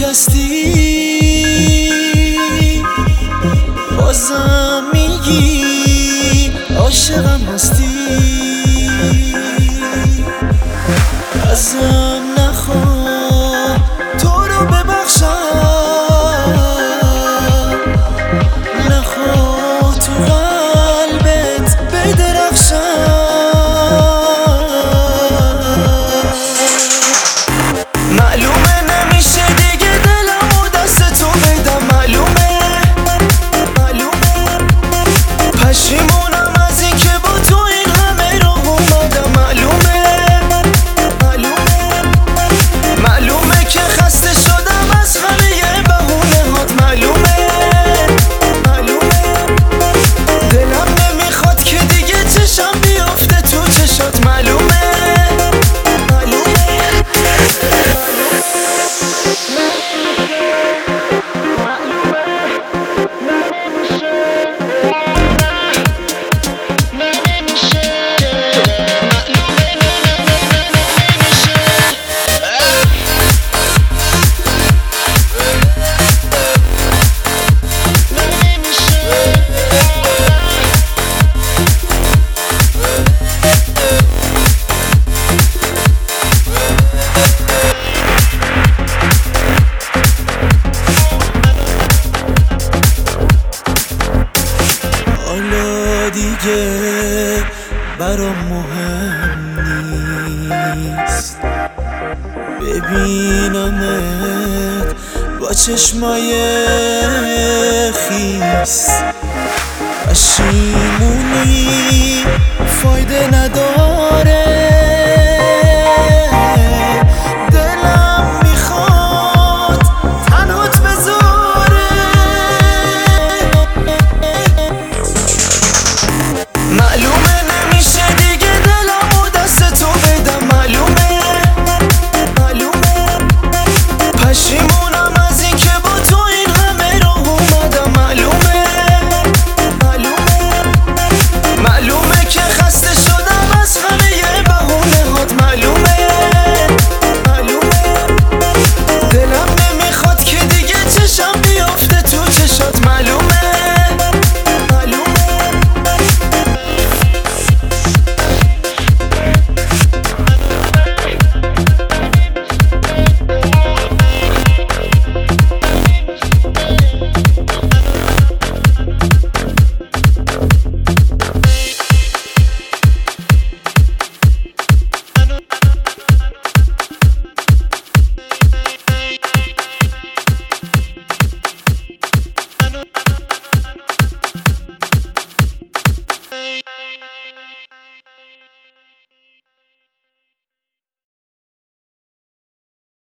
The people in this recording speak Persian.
شکستی بازم میگی عاشقم هستی. ازم نخواه تو رو ببخشم، نخواه تو قلبت بدرخشم. معلومه نمیشه دیگه دلمو دست تو بدم، معلومه پشیمونم از این که با تو این همه راه اومدم. معلومه که خسته شدم از همه بهونه هات. معلومه دلم نمیخواد که دیگه چشم بیفته تو چشات. معلومه دیگه برام مهم نیست ببینمت با چشمای خیس. پشیمونی فایده نداره،